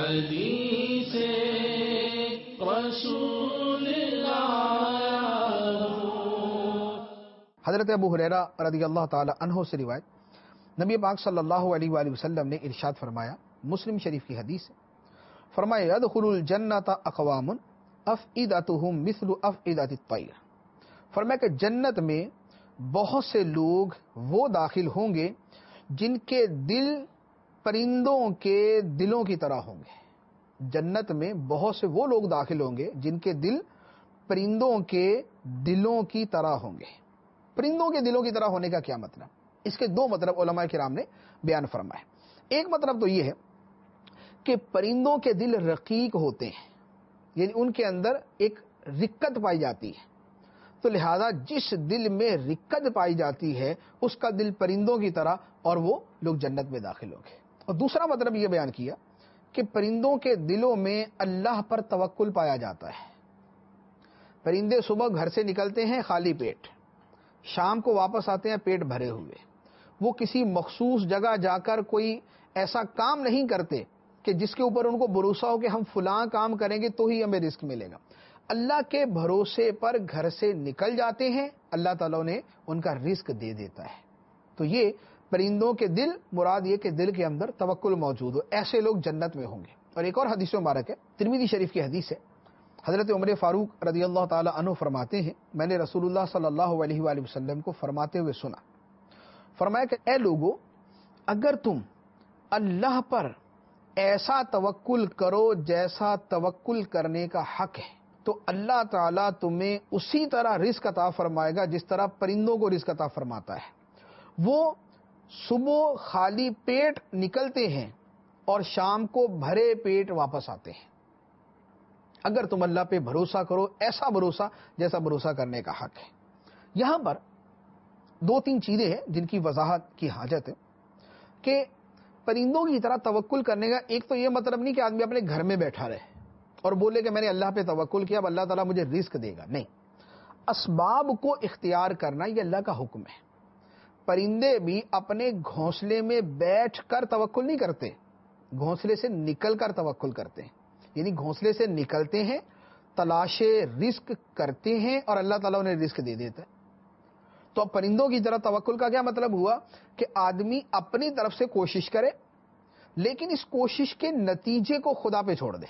حدیث رسول اللہ. حضرت ابو ہریرہ رضی اللہ تعالی عنہ سے روایت، نبی پاک صلی اللہ علیہ وآلہ وسلم نے ارشاد فرمایا، مسلم شریف کی حدیث ہے، فرمایا یدخل الجنۃ اقوام افئدتهم مثل افئدۃ الطیر. فرمایا کہ جنت میں بہت سے لوگ وہ داخل ہوں گے جن کے دل پرندوں کے دلوں کی طرح ہوں گے. جنت میں بہت سے وہ لوگ داخل ہوں گے جن کے دل پرندوں کے دلوں کی طرح ہوں گے. پرندوں کے دلوں کی طرح ہونے کا کیا مطلب؟ اس کے دو مطلب علماء کرام نے بیان فرمائے. ایک مطلب تو یہ ہے کہ پرندوں کے دل رقیق ہوتے ہیں، یعنی ان کے اندر ایک رقت پائی جاتی ہے، تو لہذا جس دل میں رقت پائی جاتی ہے اس کا دل پرندوں کی طرح، اور وہ لوگ جنت میں داخل ہوں گے. اور دوسرا مطلب یہ بیان کیا کہ پرندوں کے دلوں میں اللہ پر توکل پایا جاتا ہے. پرندے صبح گھر سے نکلتے ہیں خالی پیٹ، شام کو واپس آتے ہیں پیٹ بھرے ہوئے. وہ کسی مخصوص جگہ جا کر کوئی ایسا کام نہیں کرتے کہ جس کے اوپر ان کو بھروسہ ہو کہ ہم فلاں کام کریں گے تو ہی ہمیں رزق ملے گا. اللہ کے بھروسے پر گھر سے نکل جاتے ہیں، اللہ تعالیٰ نے ان کا رزق دے دیتا ہے. تو یہ پرندوں کے دل، مراد یہ کہ دل کے اندر توکل موجود ہو، ایسے لوگ جنت میں ہوں گے. اور ایک اور حدیث مبارک ہے، ترمذی شریف کی حدیث ہے، حضرت عمر فاروق رضی اللہ تعالی عنہ فرماتے ہیں، میں نے رسول اللہ صلی اللہ علیہ وآلہ وسلم کو فرماتے ہوئے سنا، فرمایا کہ اے لوگو، اگر تم اللہ پر ایسا توکل کرو جیسا توکل کرنے کا حق ہے تو اللہ تعالیٰ تمہیں اسی طرح رزق عطا فرمائے گا جس طرح پرندوں کو رزق عطا فرماتا ہے. وہ صبح خالی پیٹ نکلتے ہیں اور شام کو بھرے پیٹ واپس آتے ہیں. اگر تم اللہ پہ بھروسہ کرو، ایسا بھروسہ جیسا بھروسہ کرنے کا حق ہے. یہاں پر دو تین چیزیں ہیں جن کی وضاحت کی حاجت ہے کہ پرندوں کی طرح توکل کرنے کا ایک تو یہ مطلب نہیں کہ آدمی اپنے گھر میں بیٹھا رہے اور بولے کہ میں نے اللہ پہ توکل کیا اب اللہ تعالیٰ مجھے رزق دے گا. نہیں، اسباب کو اختیار کرنا یہ اللہ کا حکم ہے. پرندے بھی اپنے گھونسلے میں بیٹھ کر توکل نہیں کرتے، گھونسلے سے نکل کر توکل کرتے ہیں. یعنی گھونسلے سے نکلتے ہیں، تلاش رزق کرتے ہیں اور اللہ تعالیٰ انہیں رزق دے دیتا ہے. تو اب پرندوں کی طرح توکل کا کیا مطلب ہوا کہ آدمی اپنی طرف سے کوشش کرے لیکن اس کوشش کے نتیجے کو خدا پہ چھوڑ دے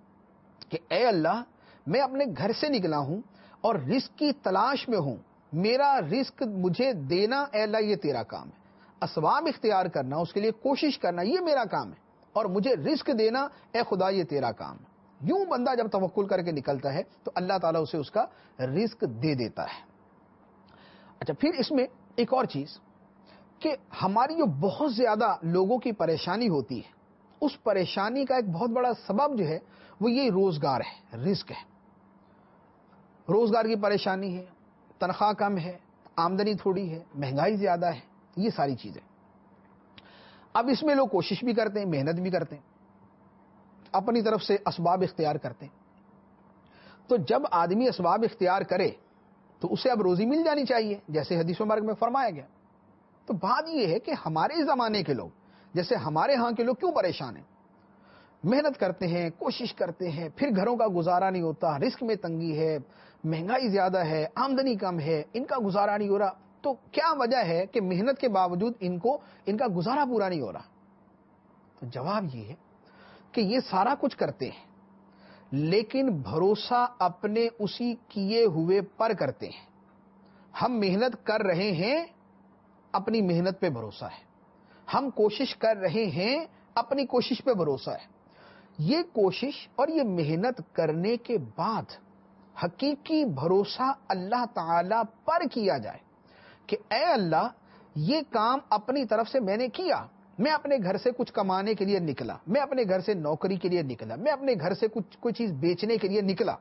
کہ اے اللہ، میں اپنے گھر سے نکلا ہوں اور رزق کی تلاش میں ہوں، میرا رزق مجھے دینا اے اللہ یہ تیرا کام ہے. اسباب اختیار کرنا، اس کے لیے کوشش کرنا یہ میرا کام ہے، اور مجھے رزق دینا اے خدا یہ تیرا کام ہے. یوں بندہ جب توکل کر کے نکلتا ہے تو اللہ تعالیٰ اسے اس کا رزق دے دیتا ہے. اچھا، پھر اس میں ایک اور چیز کہ ہماری جو بہت زیادہ لوگوں کی پریشانی ہوتی ہے، اس پریشانی کا ایک بہت بڑا سبب جو ہے وہ یہ روزگار ہے، رزق ہے. روزگار کی پریشانی ہے، تنخواہ کم ہے، آمدنی تھوڑی ہے، مہنگائی زیادہ ہے، یہ ساری چیزیں. اب اس میں لوگ کوشش بھی کرتے ہیں، محنت بھی کرتے ہیں، اپنی طرف سے اسباب اختیار کرتے ہیں. تو جب آدمی اسباب اختیار کرے تو اسے اب روزی مل جانی چاہیے جیسے حدیث مبارک میں فرمایا گیا. تو بات یہ ہے کہ ہمارے زمانے کے لوگ، جیسے ہمارے ہاں کے لوگ کیوں پریشان ہیں؟ محنت کرتے ہیں، کوشش کرتے ہیں، پھر گھروں کا گزارا نہیں ہوتا، رزق میں تنگی ہے، مہنگائی زیادہ ہے، آمدنی کم ہے، ان کا گزارا نہیں ہو رہا. تو کیا وجہ ہے کہ محنت کے باوجود ان کا گزارا پورا نہیں ہو رہا؟ تو جواب یہ ہے کہ یہ سارا کچھ کرتے ہیں لیکن بھروسہ اپنے اسی کیے ہوئے پر کرتے ہیں. ہم محنت کر رہے ہیں، اپنی محنت پہ بھروسہ ہے. ہم کوشش کر رہے ہیں، اپنی کوشش پہ بھروسہ ہے. یہ کوشش اور یہ محنت کرنے کے بعد حقیقی بھروسہ اللہ تعالی پر کیا جائے کہ اے اللہ، یہ کام اپنی طرف سے میں نے کیا، میں اپنے گھر سے کچھ کمانے کے لیے نکلا، میں اپنے گھر سے نوکری کے لیے نکلا، میں اپنے گھر سے کوئی چیز بیچنے کے لیے نکلا.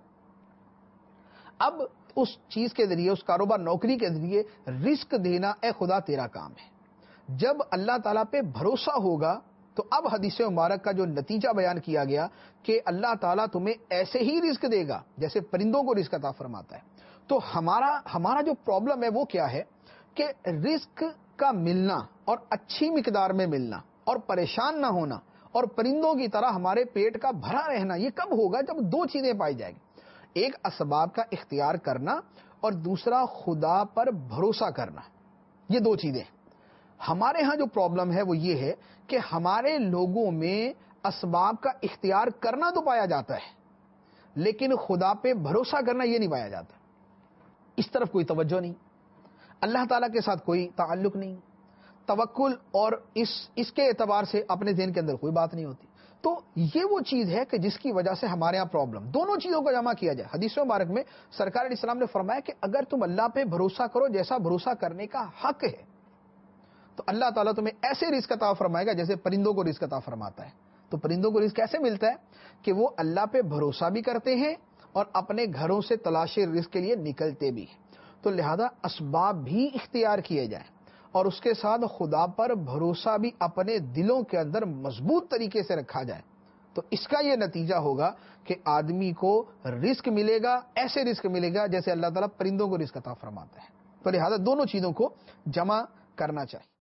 اب اس چیز کے ذریعے، اس کاروبار نوکری کے ذریعے رزق دینا اے خدا تیرا کام ہے. جب اللہ تعالیٰ پہ بھروسہ ہوگا تو اب حدیث مبارک کا جو نتیجہ بیان کیا گیا کہ اللہ تعالیٰ تمہیں ایسے ہی رزق دے گا جیسے پرندوں کو رزق عطا فرماتا ہے. تو ہمارا جو پرابلم ہے وہ کیا ہے کہ رزق کا ملنا اور اچھی مقدار میں ملنا اور پریشان نہ ہونا اور پرندوں کی طرح ہمارے پیٹ کا بھرا رہنا یہ کب ہوگا؟ جب دو چیزیں پائی جائیں گی، ایک اسباب کا اختیار کرنا اور دوسرا خدا پر بھروسہ کرنا۔ یہ دو چیزیں ہمارے ہاں جو پرابلم ہے وہ یہ ہے کہ ہمارے لوگوں میں اسباب کا اختیار کرنا تو پایا جاتا ہے لیکن خدا پہ بھروسہ کرنا یہ نہیں پایا جاتا۔ اس طرف کوئی توجہ نہیں، اللہ تعالیٰ کے ساتھ کوئی تعلق نہیں، توکل اور اس کے اعتبار سے اپنے ذہن کے اندر کوئی بات نہیں ہوتی۔ تو یہ وہ چیز ہے کہ جس کی وجہ سے ہمارے ہاں پرابلم، دونوں چیزوں کو جمع کیا جائے۔ حدیث مبارک میں سرکار علیہ السلام نے فرمایا کہ اگر تم اللہ پہ بھروسہ کرو جیسا بھروسہ کرنے کا حق ہے تو اللہ تعالیٰ تمہیں ایسے رزق عطا فرمائے گا جیسے پرندوں کو رزق عطا فرماتا ہے۔ تو پرندوں کو رزق کیسے ملتا ہے؟ کہ وہ اللہ پہ بھروسہ بھی کرتے ہیں اور اپنے گھروں سے تلاش رزق کے لیے نکلتے بھی ہیں۔ تو لہذا اسباب بھی اختیار کیے جائیں اور اس کے ساتھ خدا پر بھروسہ بھی اپنے دلوں کے اندر مضبوط طریقے سے رکھا جائے، تو اس کا یہ نتیجہ ہوگا کہ آدمی کو رزق ملے گا، ایسے رزق ملے گا جیسے اللہ تعالیٰ پرندوں کو رزق عطا فرماتا ہے۔ تو لہذا دونوں چیزوں کو جمع کرنا چاہیے۔